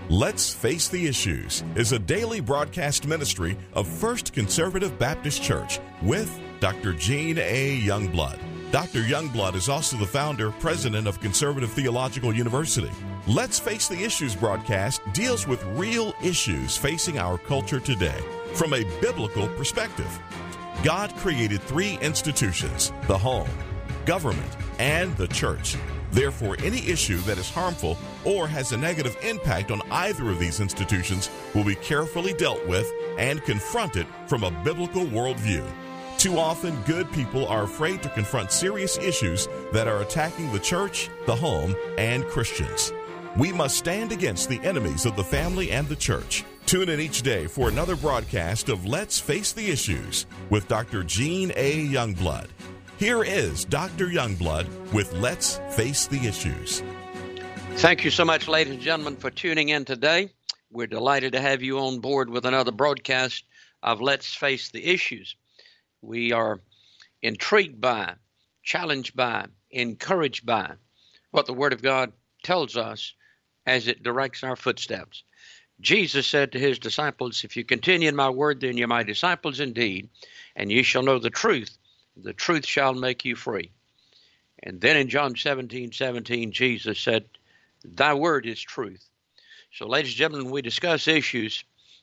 Let's Face the Issues is a daily broadcast ministry of First Conservative Baptist Church with Dr. Gene A. Youngblood. Dr. Youngblood is also the founder, president of Conservative Theological University. Let's Face the Issues broadcast deals with real issues facing our culture today from a biblical perspective. God created three institutions: the home, government, and the church. Therefore, any issue that is harmful or has a negative impact on either of these institutions will be carefully dealt with and confronted from a biblical worldview. Too often, good people are afraid to confront serious issues that are attacking the church, the home, and Christians. We must stand against the enemies of the family and the church. Tune in each day for another broadcast of Let's Face the Issues with Dr. Gene A. Youngblood. Here is Dr. Youngblood with Let's Face the Issues. Thank you so much, ladies and gentlemen, for tuning in today. We're delighted to have you on board with another broadcast of Let's Face the Issues. We are intrigued by, challenged by, encouraged by what the Word of God tells us as it directs our footsteps. Jesus said to his disciples, "If you continue in my word, then you're my disciples indeed, and you shall know the truth. The truth shall make you free." And then in John 17:17, Jesus said, "Thy word is truth." So, ladies and gentlemen, when we discuss issues,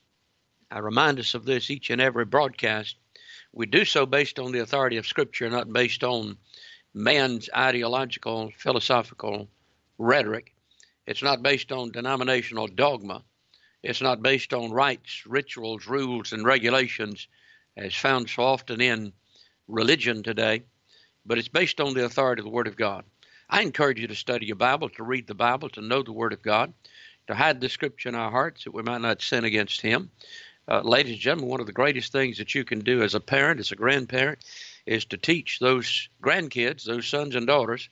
I remind us of this each and every broadcast. We do so based on the authority of Scripture, not based on man's ideological, philosophical rhetoric. It's not based on denominational dogma. It's not based on rites, rituals, rules, and regulations as found so often in religion today, but it's based on the authority of the Word of God. I encourage you to study your Bible, to read the Bible, to know the Word of God, to hide the Scripture in our hearts that we might not sin against Him. Ladies and gentlemen, one of the greatest things that you can do as a parent, as a grandparent, is to teach those grandkids, those sons and daughters,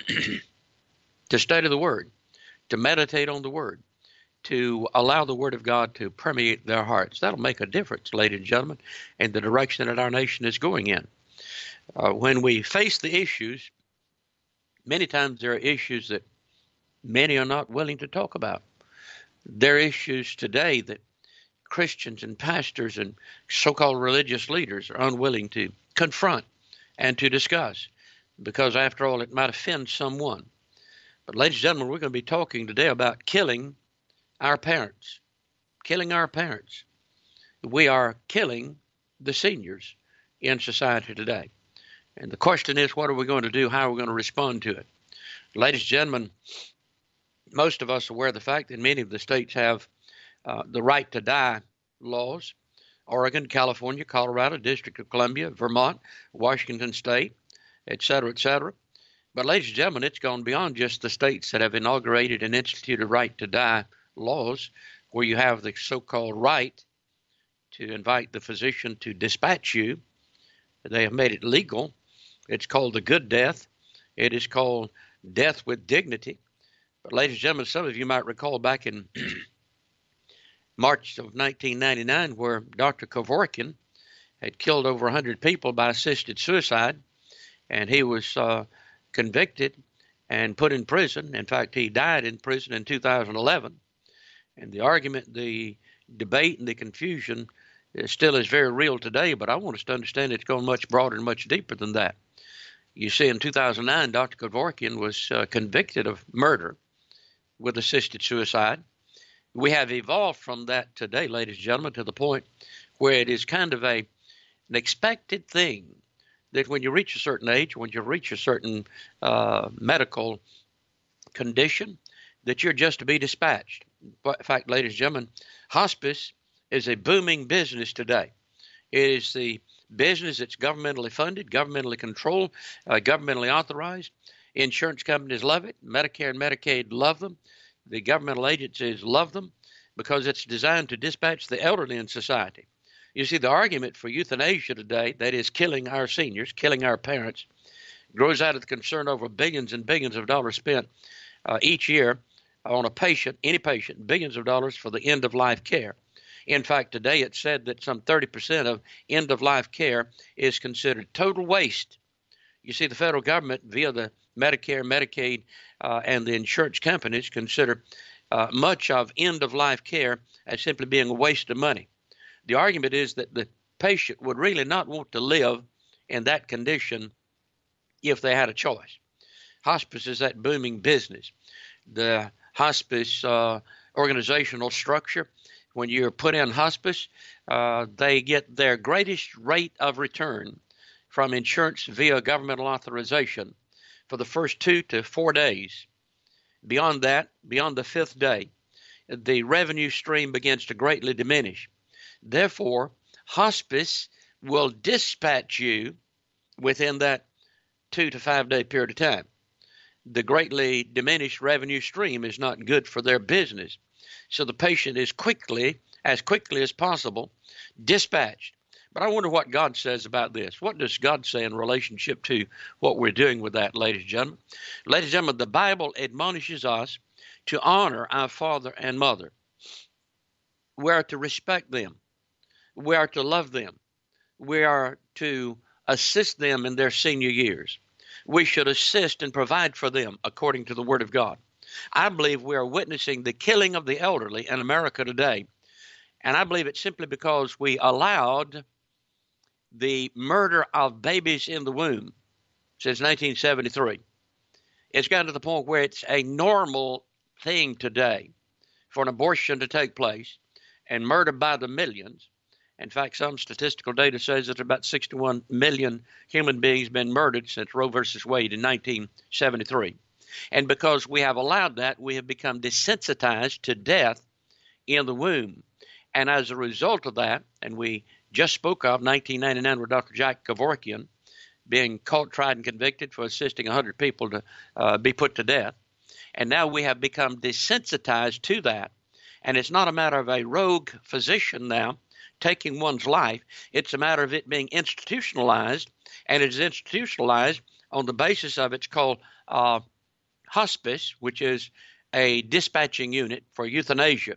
to study the Word, to meditate on the Word, to allow the Word of God to permeate their hearts. That'll make a difference, ladies and gentlemen, in the direction that our nation is going in. When we face the issues, many times there are issues that many are not willing to talk about. There are issues today that Christians and pastors and so-called religious leaders are unwilling to confront and to discuss because, after all, it might offend someone. But, ladies and gentlemen, we're going to be talking today about killing our parents. Killing our parents. We are killing the seniors in society today. And the question is, what are we going to do? How are we going to respond to it? Ladies and gentlemen, most of us are aware of the fact that many of the states have the right to die laws. Oregon, California, Colorado, District of Columbia, Vermont, Washington State, et cetera, et cetera. But ladies and gentlemen, it's gone beyond just the states that have inaugurated and instituted right to die laws, where you have the so-called right to invite the physician to dispatch you. They have made it legal. It's called the good death. It is called death with dignity. But ladies and gentlemen, some of you might recall back in March of 1999, where Dr. Kevorkian had killed over 100 people by assisted suicide, and he was convicted and put in prison. In fact, he died in prison in 2011. And the argument, the debate, and the confusion still is very real today, but I want us to understand it's going much broader and much deeper than that. You see, in 2009, Dr. Kevorkian was convicted of murder with assisted suicide. We have evolved from that today, ladies and gentlemen, to the point where it is kind of an expected thing that when you reach a certain age, when you reach a certain medical condition, that you're just to be dispatched. In fact, ladies and gentlemen, hospice is a booming business today. It is the business that's governmentally funded, governmentally controlled, governmentally authorized. Insurance companies love it. Medicare and Medicaid love them. The governmental agencies love them because it's designed to dispatch the elderly in society. You see, the argument for euthanasia today, that is killing our seniors, killing our parents, grows out of the concern over billions and billions of dollars spent each year on a patient, any patient, billions of dollars for the end-of-life care. In fact, today it's said that some 30% of end-of-life care is considered total waste. You see, the federal government, via the Medicare, Medicaid, and the insurance companies, consider much of end-of-life care as simply being a waste of money. The argument is that the patient would really not want to live in that condition if they had a choice. Hospice is that booming business. The hospice organizational structure, when you're put in hospice, they get their greatest rate of return from insurance via governmental authorization for the first 2 to 4 days. Beyond that, beyond the 5th day, the revenue stream begins to greatly diminish. Therefore, hospice will dispatch you within that 2 to 5 day period of time. The greatly diminished revenue stream is not good for their business. So the patient is as quickly as possible, dispatched. But I wonder what God says about this. What does God say in relationship to what we're doing with that, ladies and gentlemen? Ladies and gentlemen, the Bible admonishes us to honor our father and mother. We are to respect them. We are to love them. We are to assist them in their senior years. We should assist and provide for them according to the Word of God. I believe we are witnessing the killing of the elderly in America today. And I believe it's simply because we allowed the murder of babies in the womb since 1973. It's gotten to the point where it's a normal thing today for an abortion to take place and murder by the millions. In fact, some statistical data says that about 61 million human beings been murdered since Roe versus Wade in 1973. And because we have allowed that, we have become desensitized to death in the womb. And as a result of that, and we just spoke of 1999 with Dr. Jack Kevorkian being caught, tried, and convicted for assisting 100 people to be put to death. And now we have become desensitized to that. And it's not a matter of a rogue physician now taking one's life. It's a matter of it being institutionalized, and it is institutionalized on the basis of it's called hospice, which is a dispatching unit for euthanasia,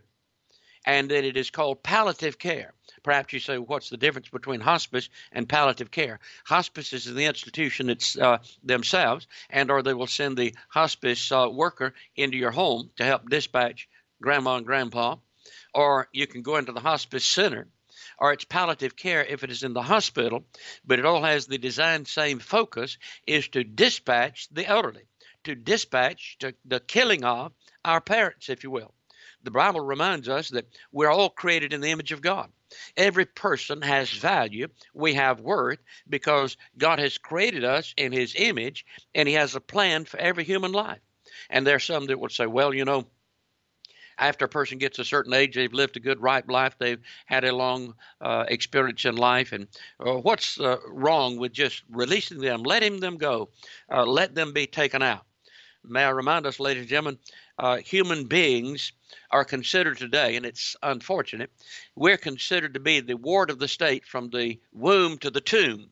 and then it is called palliative care. Perhaps you say, well, what's the difference between hospice and palliative care? Hospice is the institution it's themselves, or they will send the hospice worker into your home to help dispatch grandma and grandpa, or you can go into the hospice center, or it's palliative care if it is in the hospital, but it all has the design same focus, is to dispatch the elderly, to dispatch to the killing of our parents, if you will. The Bible reminds us that we're all created in the image of God. Every person has value. We have worth because God has created us in his image, and he has a plan for every human life. And there are some that would say, well, you know, after a person gets a certain age, they've lived a good, ripe life. They've had a long experience in life. And what's wrong with just releasing them, letting them go, let them be taken out? May I remind us, ladies and gentlemen, human beings are considered today, and it's unfortunate, we're considered to be the ward of the state from the womb to the tomb,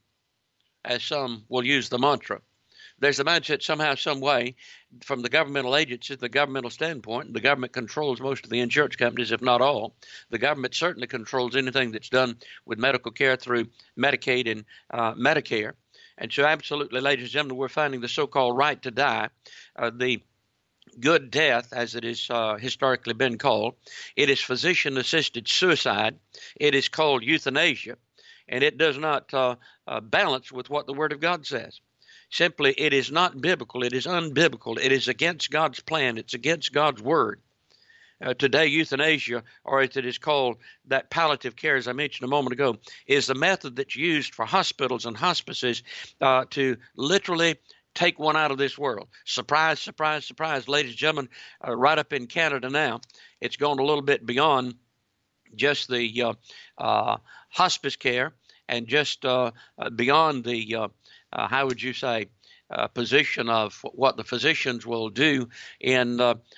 as some will use the mantra. There's a mindset somehow, some way, from the governmental agencies, the governmental standpoint, the government controls most of the insurance companies, if not all. The government certainly controls anything that's done with medical care through Medicaid and Medicare. And so absolutely, ladies and gentlemen, we're finding the so-called right to die, the good death, as it is historically been called. It is physician-assisted suicide. It is called euthanasia, and it does not balance with what the Word of God says. Simply, it is not biblical. It is unbiblical. It is against God's plan. It's against God's Word. Today, euthanasia, or as it is called, that palliative care, as I mentioned a moment ago, is the method that's used for hospitals and hospices to literally take one out of this world. Surprise, surprise, surprise, ladies and gentlemen, right up in Canada now, it's gone a little bit beyond just the hospice care and just beyond the, how would you say, position of what the physicians will do in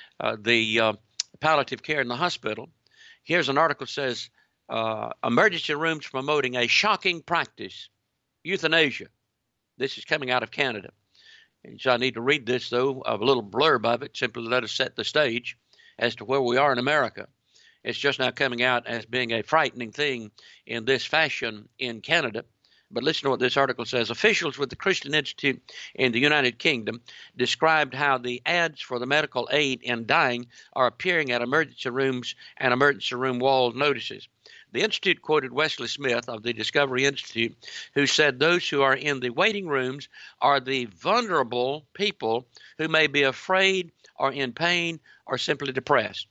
the palliative care in the hospital. Here's an article that says, emergency rooms promoting a shocking practice, euthanasia. This is coming out of Canada. And so I need to read this, though, a little blurb of it, simply to let us set the stage as to where we are in America. It's just now coming out as being a frightening thing in this fashion in Canada. But listen to what this article says. Officials with the Christian Institute in the United Kingdom described how the ads for the medical aid in dying are appearing at emergency rooms and emergency room wall notices. The Institute quoted Wesley Smith of the Discovery Institute, who said those who are in the waiting rooms are the vulnerable people who may be afraid or in pain or simply depressed.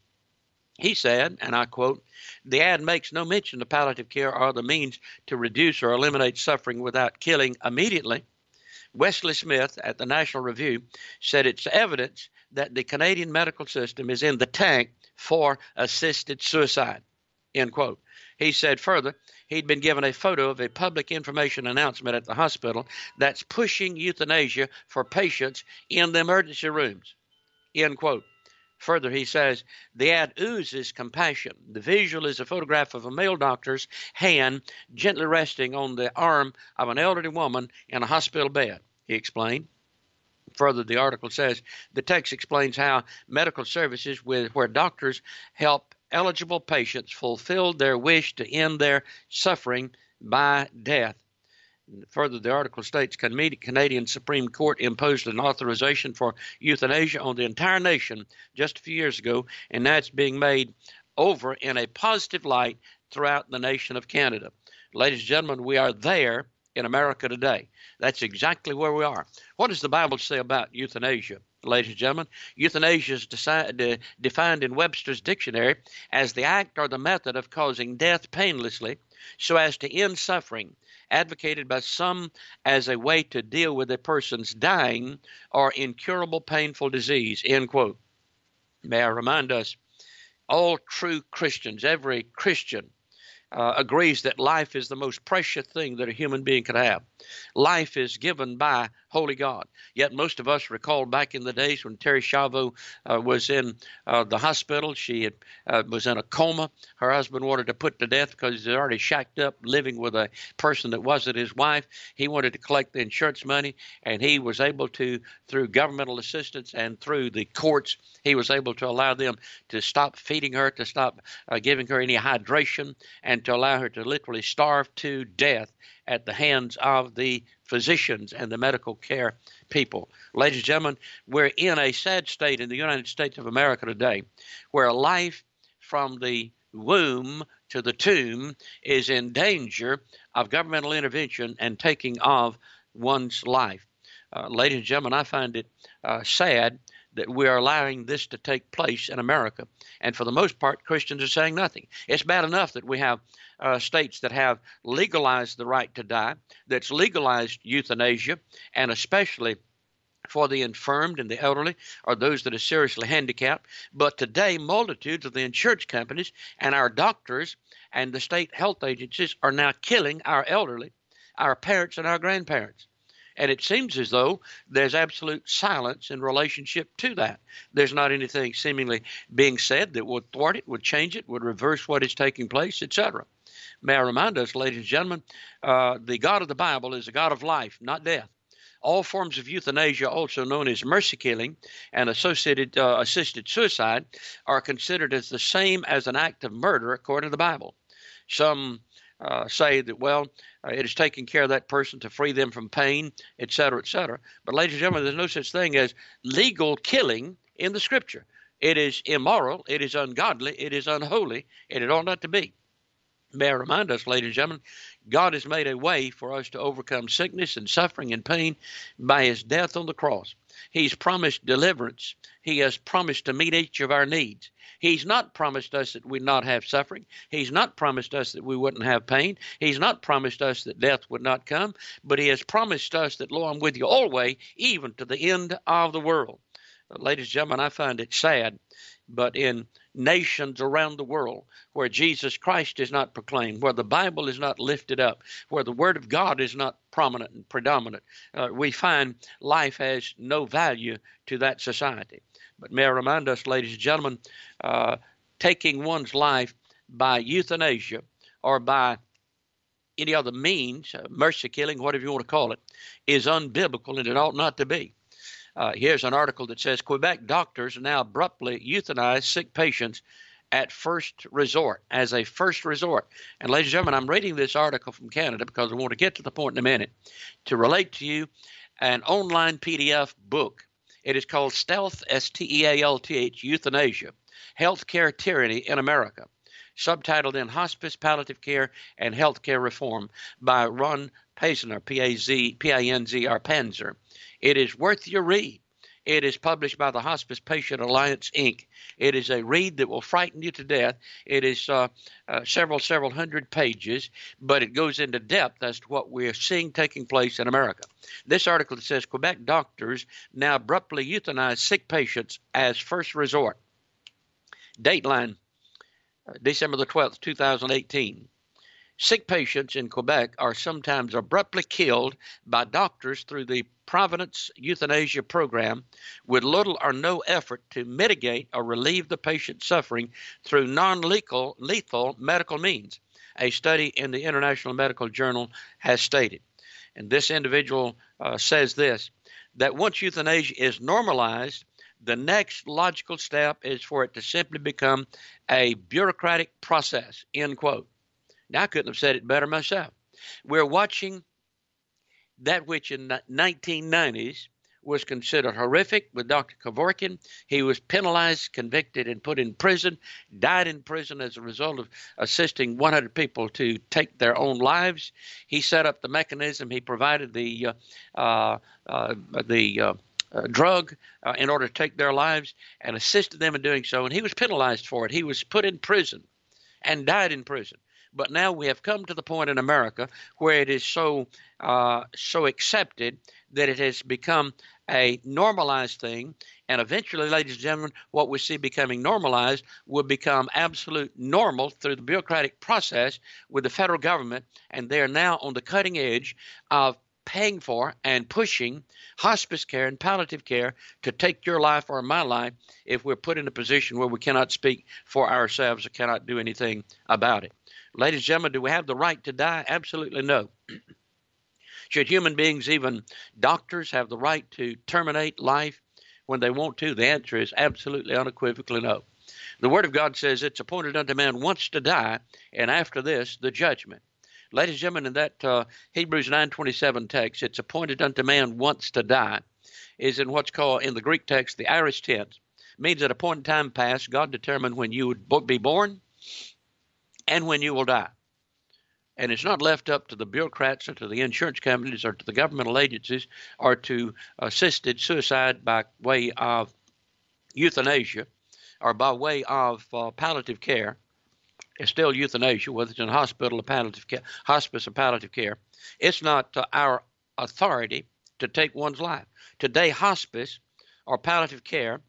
He said, and I quote, "The ad makes no mention of palliative care or the means to reduce or eliminate suffering without killing immediately." Wesley Smith at the National Review said it's evidence that the Canadian medical system is in the tank for assisted suicide, end quote. He said further, he'd been given a photo of a public information announcement at the hospital that's pushing euthanasia for patients in the emergency rooms, end quote. Further, he says, the ad oozes compassion. The visual is a photograph of a male doctor's hand gently resting on the arm of an elderly woman in a hospital bed, he explained. Further, the article says, the text explains how medical services where doctors help eligible patients fulfill their wish to end their suffering by death. Further, the article states Canadian Supreme Court imposed an authorization for euthanasia on the entire nation just a few years ago, and that's being made over in a positive light throughout the nation of Canada. Ladies and gentlemen, we are there in America today. That's exactly where we are. What does the Bible say about euthanasia? Ladies and gentlemen, euthanasia is defined in Webster's dictionary as the act or the method of causing death painlessly so as to end suffering, advocated by some as a way to deal with a person's dying or incurable painful disease, end quote. May I remind us, all true Christians, every Christian, agrees that life is the most precious thing that a human being could have. Life is given by Holy God. Yet most of us recall back in the days when Terri Schiavo was in the hospital. She was in a coma. Her husband wanted to put to death because he's already shacked up living with a person that wasn't his wife. He wanted to collect the insurance money, and he was able to, through governmental assistance and through the courts, he was able to allow them to stop feeding her, to stop giving her any hydration, and to allow her to literally starve to death at the hands of the physicians and the medical care people. Ladies and gentlemen, we're in a sad state in the United States of America today where life from the womb to the tomb is in danger of governmental intervention and taking of one's life. Ladies and gentlemen, I find it sad that we are allowing this to take place in America. And for the most part, Christians are saying nothing. It's bad enough that we have states that have legalized the right to die, that's legalized euthanasia, and especially for the infirmed and the elderly or those that are seriously handicapped. But today, multitudes of the insurance companies and our doctors and the state health agencies are now killing our elderly, our parents and our grandparents. And it seems as though there's absolute silence in relationship to that. There's not anything seemingly being said that would thwart it, would change it, would reverse what is taking place, etc. May I remind us, ladies and gentlemen, the God of the Bible is a God of life, not death. All forms of euthanasia, also known as mercy killing and associated assisted suicide, are considered as the same as an act of murder according to the Bible. Some say that, well, it is taking care of that person to free them from pain, etc., etc. But ladies and gentlemen, there's no such thing as legal killing in the Scripture. It is immoral, it is ungodly, it is unholy, and it ought not to be. May I remind us, ladies and gentlemen, God has made a way for us to overcome sickness and suffering and pain by his death on the cross. He's promised deliverance. He has promised to meet each of our needs. He's not promised us that we'd not have suffering. He's not promised us that we wouldn't have pain. He's not promised us that death would not come. But he has promised us that, lo, I'm with you always, even to the end of the world. Ladies and gentlemen, I find it sad, but in nations around the world where Jesus Christ is not proclaimed, where the Bible is not lifted up, where the Word of God is not prominent and predominant, we find life has no value to that society. But may I remind us, ladies and gentlemen, taking one's life by euthanasia or by any other means, mercy killing, whatever you want to call it, is unbiblical and it ought not to be. Here's an article that says Quebec doctors now abruptly euthanize sick patients at first resort, as a first resort. And ladies and gentlemen, I'm reading this article from Canada because I want to get to the point in a minute to relate to you an online PDF book. It is called Stealth, S-T-E-A-L-T-H, Euthanasia, Healthcare Tyranny in America, subtitled in Hospice, Palliative Care, and Healthcare Reform by Ron Pazenner, P-A-N-Z-R, Panzer. It is worth your read. It is published by the Hospice Patient Alliance, Inc. It is a read that will frighten you to death. It is several hundred pages, but it goes into depth as to what we're seeing taking place in America. This article says Quebec doctors now abruptly euthanize sick patients as first resort. Dateline, December the 12th, 2018. Sick patients in Quebec are sometimes abruptly killed by doctors through the Providence euthanasia program with little or no effort to mitigate or relieve the patient's suffering through non-lethal medical means, a study in the International Medical Journal has stated. And this individual says this, that once euthanasia is normalized, the next logical step is for it to simply become a bureaucratic process, end quote. Now, I couldn't have said it better myself. We're watching that which in the 1990s was considered horrific with Dr. Kevorkian. He was penalized, convicted, and put in prison, died in prison as a result of assisting 100 people to take their own lives. He set up the mechanism. He provided the drug in order to take their lives and assisted them in doing so. And he was penalized for it. He was put in prison and died in prison. But now we have come to the point in America where it is so accepted that it has become a normalized thing. And eventually, ladies and gentlemen, what we see becoming normalized will become absolute normal through the bureaucratic process with the federal government. And they are now on the cutting edge of paying for and pushing hospice care and palliative care to take your life or my life if we're put in a position where we cannot speak for ourselves or cannot do anything about it. Ladies and gentlemen, do we have the right to die? Absolutely no. Should human beings, even doctors, have the right to terminate life when they want to? The answer is absolutely unequivocally no. The Word of God says it's appointed unto man once to die, and after this, the judgment. Ladies and gentlemen, in that Hebrews 9:27 text, it's appointed unto man once to die, is in what's called, in the Greek text, the aorist tense. It means at a point in time past, God determined when you would be born and when you will die. And it's not left up to the bureaucrats or to the insurance companies or to the governmental agencies or to assisted suicide by way of euthanasia or by way of palliative care. It's still euthanasia, whether it's in hospital or palliative care, hospice or palliative care. It's not our authority to take one's life. Today, hospice or palliative care,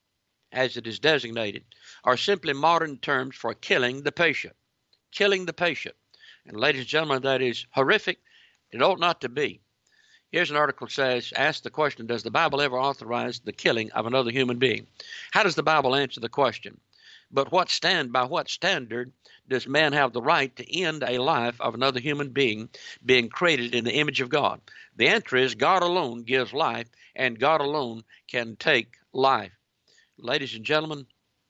as it is designated, are simply modern terms for killing the patient. Killing the patient. And ladies and gentlemen, that is horrific. It ought not to be. Here's an article that says, ask the question, does the Bible ever authorize the killing of another human being? How does the Bible answer the question? But by what standard does man have the right to end a life of another human being being created in the image of God? The answer is God alone gives life, and God alone can take life. Ladies and gentlemen,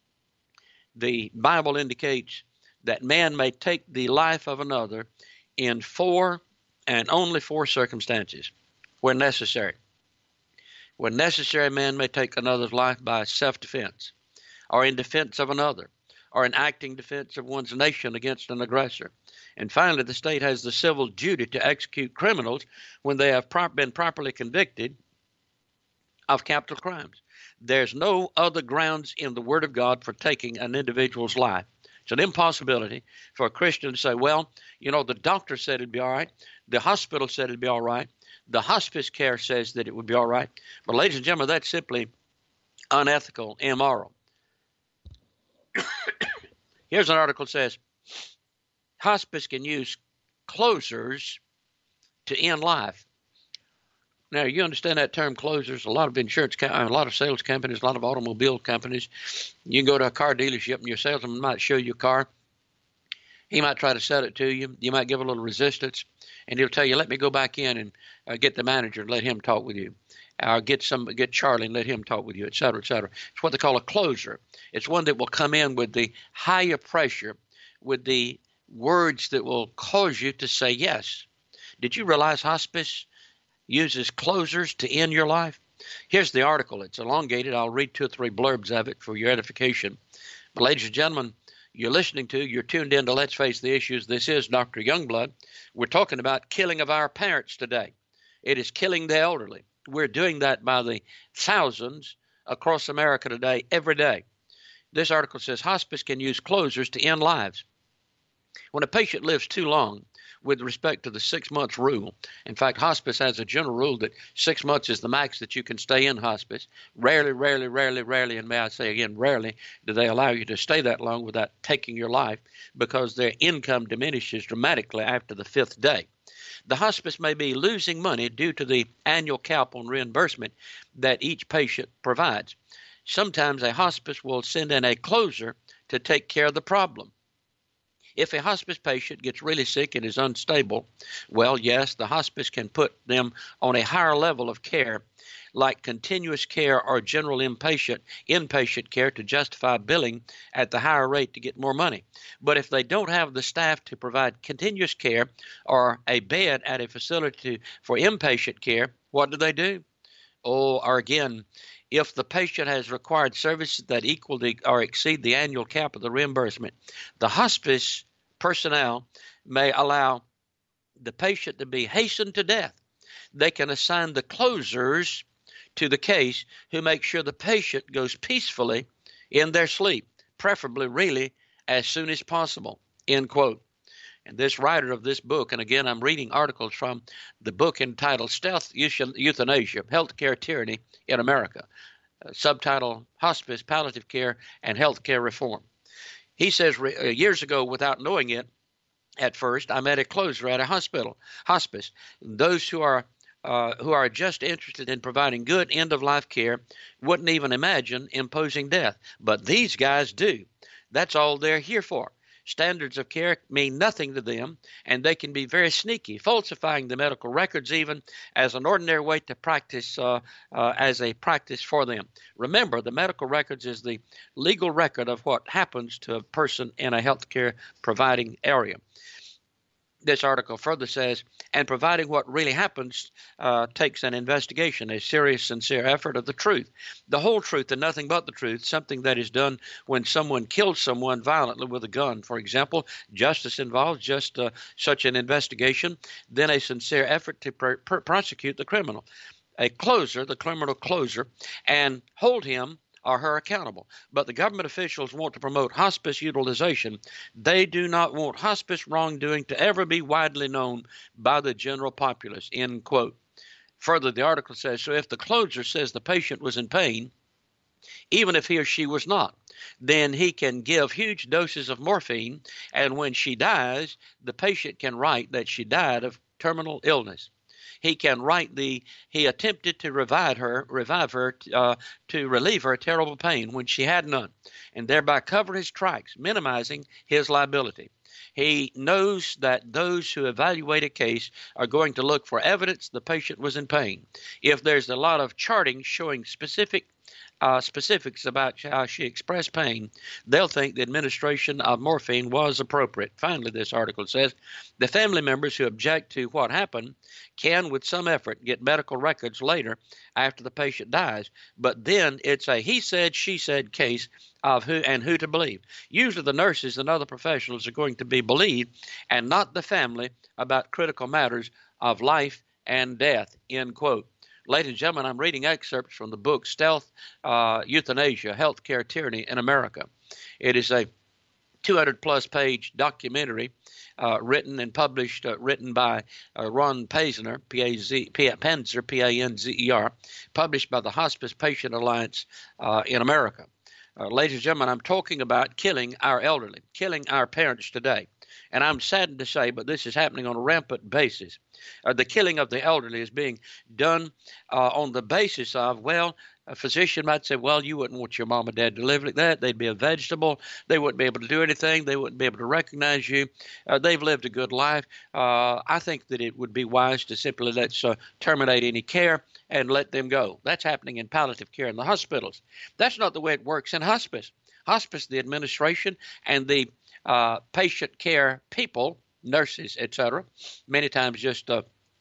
the Bible indicates that man may take the life of another in 4 and only 4 circumstances when necessary. When necessary, man may take another's life by self-defense, or in defense of another, or in acting defense of one's nation against an aggressor. And finally, the state has the civil duty to execute criminals when they have been properly convicted of capital crimes. There's no other grounds in the Word of God for taking an individual's life. It's an impossibility for a Christian to say, well, you know, the doctor said it'd be all right. The hospital said it'd be all right. The hospice care says that it would be all right. But ladies and gentlemen, that's simply unethical, immoral. Here's an article that says, hospice can use closers to end life. Now, you understand that term, closers. A lot of a lot of sales companies, a lot of automobile companies. You can go to a car dealership and your salesman might show you a car. He might try to sell it to you. You might give a little resistance, and he'll tell you, let me go back in and get the manager and let him talk with you. Get Charlie and let him talk with you, et cetera, et cetera. It's what they call a closer. It's one that will come in with the higher pressure, with the words that will cause you to say yes. Did you realize hospice uses closers to end your life? Here's the article. It's elongated. I'll read 2 or 3 blurbs of it for your edification. But ladies and gentlemen, you're tuned in to Let's Face the Issues. This is Dr. Youngblood. We're talking about killing of our parents today. It is killing the elderly. We're doing that by the thousands across America today, every day. This article says hospice can use closers to end lives. When a patient lives too long, with respect to the 6 months rule. In fact, hospice has a general rule that 6 months is the max that you can stay in hospice. Rarely, and may I say again, rarely do they allow you to stay that long without taking your life, because their income diminishes dramatically after the 5th day. The hospice may be losing money due to the annual cap on reimbursement that each patient provides. Sometimes a hospice will send in a closer to take care of the problem. If a hospice patient gets really sick and is unstable, well, yes, the hospice can put them on a higher level of care, like continuous care or general inpatient care, to justify billing at the higher rate to get more money. But if they don't have the staff to provide continuous care or a bed at a facility for inpatient care, what do? Or again, if the patient has required services that equal or exceed the annual cap of the reimbursement, the hospice personnel may allow the patient to be hastened to death. They can assign the closers to the case who make sure the patient goes peacefully in their sleep, preferably really as soon as possible, end quote. And this writer of this book, and again, I'm reading articles from the book entitled Stealth Euthanasia, Healthcare Tyranny in America, subtitle Hospice, Palliative Care, and Healthcare Reform. He says, years ago, without knowing it at first, I met a closer at a hospice. Those who are just interested in providing good end-of-life care wouldn't even imagine imposing death. But these guys do. That's all they're here for. Standards of care mean nothing to them, and they can be very sneaky, falsifying the medical records even as an ordinary way to practice, as a practice for them. Remember, the medical records is the legal record of what happens to a person in a healthcare providing area. This article further says, and providing what really happens takes an investigation, a serious, sincere effort of the truth, the whole truth and nothing but the truth, something that is done when someone kills someone violently with a gun. For example, justice involves just such an investigation, then a sincere effort to prosecute the criminal, the criminal closer, and hold him or her accountable. But the government officials want to promote hospice utilization. They do not want hospice wrongdoing to ever be widely known by the general populace, end quote. Further, the article says, so if the closer says the patient was in pain, even if he or she was not, then he can give huge doses of morphine, and when she dies, the patient can write that she died of terminal illness. He can write he attempted to revive her to relieve her terrible pain when she had none, and thereby cover his tracks, minimizing his liability. He knows that those who evaluate a case are going to look for evidence the patient was in pain. If there's a lot of charting showing specifics about how she expressed pain, they'll think the administration of morphine was appropriate. Finally, this article says, the family members who object to what happened can, with some effort, get medical records later after the patient dies, but then it's a he said, she said case of who to believe. Usually the nurses and other professionals are going to be believed, and not the family, about critical matters of life and death, end quote. Ladies and gentlemen, I'm reading excerpts from the book Stealth Euthanasia, Healthcare Tyranny in America. It is a 200-plus page documentary written and published, written by Ron Panzer, Panzer, published by the Hospice Patient Alliance in America. Ladies and gentlemen, I'm talking about killing our elderly, killing our parents today. And I'm saddened to say, but this is happening on a rampant basis. The killing of the elderly is being done on the basis of, well, a physician might say, well, you wouldn't want your mom and dad to live like that. They'd be a vegetable. They wouldn't be able to do anything. They wouldn't be able to recognize you. They've lived a good life. I think that it would be wise to simply let's terminate any care and let them go. That's happening in palliative care in the hospitals. That's not the way it works in hospice. Hospice, the administration and the patient care people, nurses, etc., many times just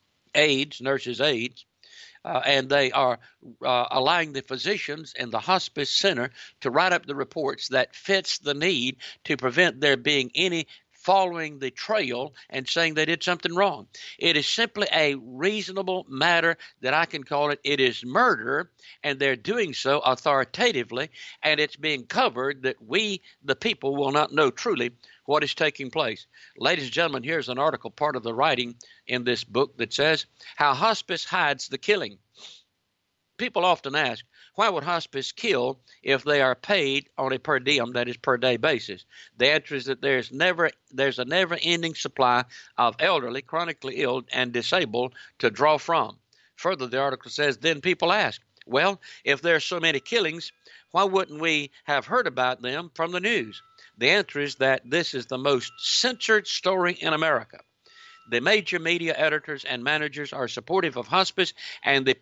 nurses aides, and they are allowing the physicians in the hospice center to write up the reports that fits the need to prevent there being any following the trail and saying they did something wrong. It is simply a reasonable matter that I can call it. It is murder, and they're doing so authoritatively, and it's being covered that we, the people, will not know truly what is taking place. Ladies and gentlemen, here's an article, part of the writing in this book, that says how hospice hides the killing. People often ask, why would hospice kill if they are paid on a per diem, that is per day basis? The answer is that there's a never-ending supply of elderly, chronically ill, and disabled to draw from. Further, the article says, then people ask, well, if there are so many killings, why wouldn't we have heard about them from the news? The answer is that this is the most censored story in America. The major media editors and managers are supportive of hospice and the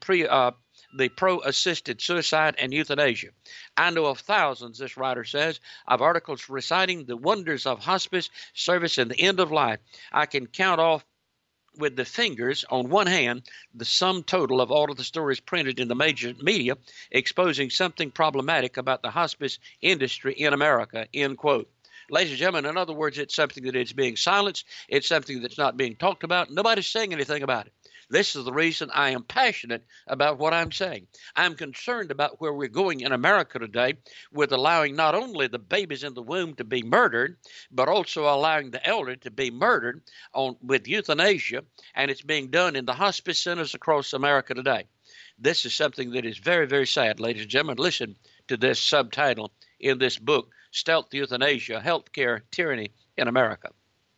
pro-assisted suicide and euthanasia. I know of thousands, this writer says, of articles reciting the wonders of hospice service and the end of life. I can count off with the fingers on one hand the sum total of all of the stories printed in the major media exposing something problematic about the hospice industry in America, end quote. Ladies and gentlemen, in other words, it's something that is being silenced. It's something that's not being talked about. Nobody's saying anything about it. This is the reason I am passionate about what I'm saying. I'm concerned about where we're going in America today with allowing not only the babies in the womb to be murdered, but also allowing the elderly to be murdered with euthanasia, and it's being done in the hospice centers across America today. This is something that is very, very sad, ladies and gentlemen. Listen to this subtitle in this book, Stealth Euthanasia, Healthcare Tyranny in America.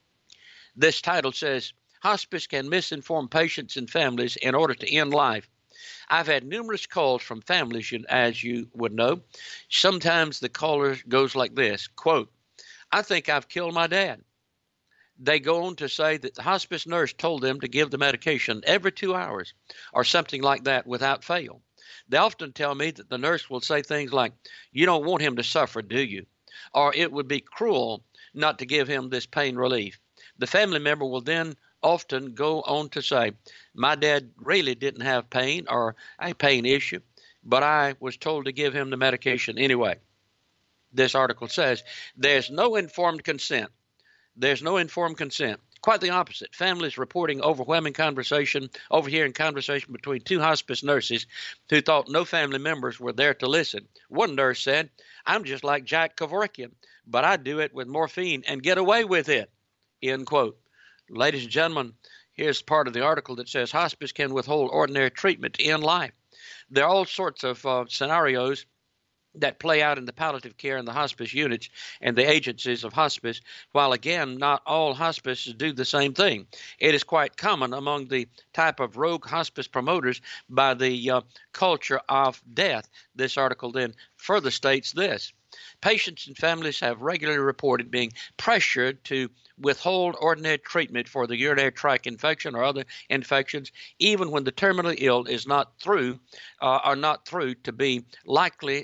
This title says, hospice can misinform patients and families in order to end life. I've had numerous calls from families, as you would know. Sometimes the caller goes like this, quote, I think I've killed my dad. They go on to say that the hospice nurse told them to give the medication every 2 hours or something like that without fail. They often tell me that the nurse will say things like, you don't want him to suffer, do you? Or it would be cruel not to give him this pain relief. The family member will then often go on to say, my dad really didn't have pain or a pain issue, but I was told to give him the medication anyway. This article says there's no informed consent. There's no informed consent. Quite the opposite. Families reporting overwhelming conversation between two hospice nurses who thought no family members were there to listen. One nurse said, I'm just like Jack Kevorkian, but I do it with morphine and get away with it, end quote. Ladies and gentlemen, here's part of the article that says hospice can withhold ordinary treatment to end life. There are all sorts of scenarios that play out in the palliative care and the hospice units and the agencies of hospice, while again, not all hospices do the same thing. It is quite common among the type of rogue hospice promoters by the culture of death. This article then further states this. Patients and families have regularly reported being pressured to withhold ordinary treatment for the urinary tract infection or other infections, even when the terminally ill is not thorough enough to be likely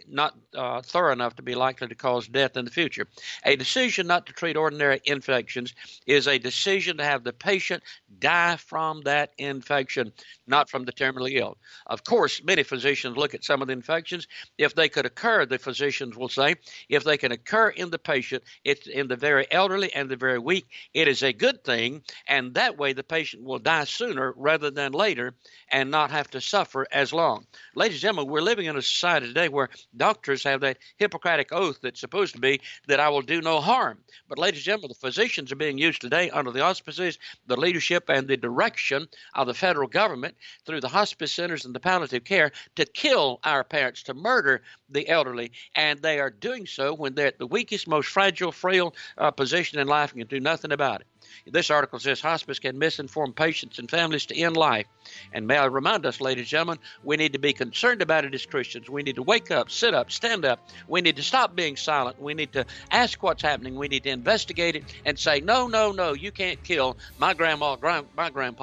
to cause death in the future. A decision not to treat ordinary infections is a decision to have the patient die from that infection, not from the terminally ill. Of course, many physicians look at some of the infections. If they could occur, the physicians will say, if they can occur in the patient, it's in the very elderly and the very weak, it is a good thing, and that way the patient will die sooner rather than later and not have to suffer as long. Ladies and gentlemen, we're living in a society today where doctors have that Hippocratic oath that's supposed to be that I will do no harm. But ladies and gentlemen, the physicians are being used today under the auspices, the leadership, and the direction of the federal government through the hospice centers and the palliative care to kill our parents, to murder the elderly, and they are doing so when they're at the weakest, most fragile, frail position in life and can do nothing about it. This article says hospice can misinform patients and families to end life. And may I remind us, ladies and gentlemen, we need to be concerned about it as Christians. We need to wake up, sit up, stand up. We need to stop being silent. We need to ask what's happening. We need to investigate it and say, no, you can't kill my grandma, my grandpa.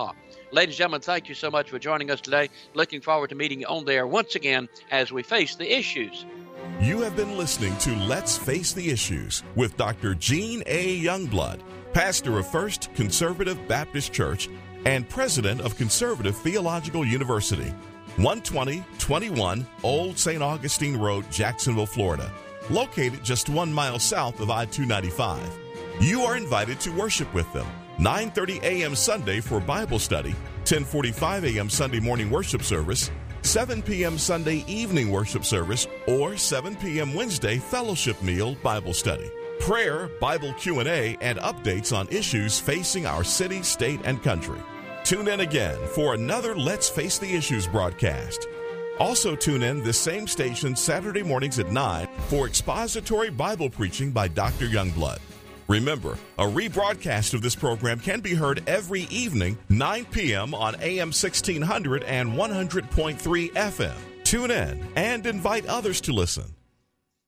Ladies and gentlemen, thank you so much for joining us today. Looking forward to meeting you on there once again as we face the issues. You have been listening to Let's Face the Issues with Dr. Gene A. Youngblood, pastor of First Conservative Baptist Church and president of Conservative Theological University, 12021 Old St. Augustine Road, Jacksonville, Florida, located just 1 mile south of I-295. You are invited to worship with them 9:30 a.m. Sunday for Bible study, 10:45 a.m. Sunday morning worship service, 7 p.m. Sunday evening worship service, or 7 p.m. Wednesday fellowship meal Bible study, prayer, Bible Q&A, and updates on issues facing our city, state, and country. Tune in again for another Let's Face the Issues broadcast. Also tune in this same station Saturday mornings at 9 for expository Bible preaching by Dr. Youngblood. Remember, a rebroadcast of this program can be heard every evening, 9 p.m. on AM 1600 and 100.3 FM. Tune in and invite others to listen.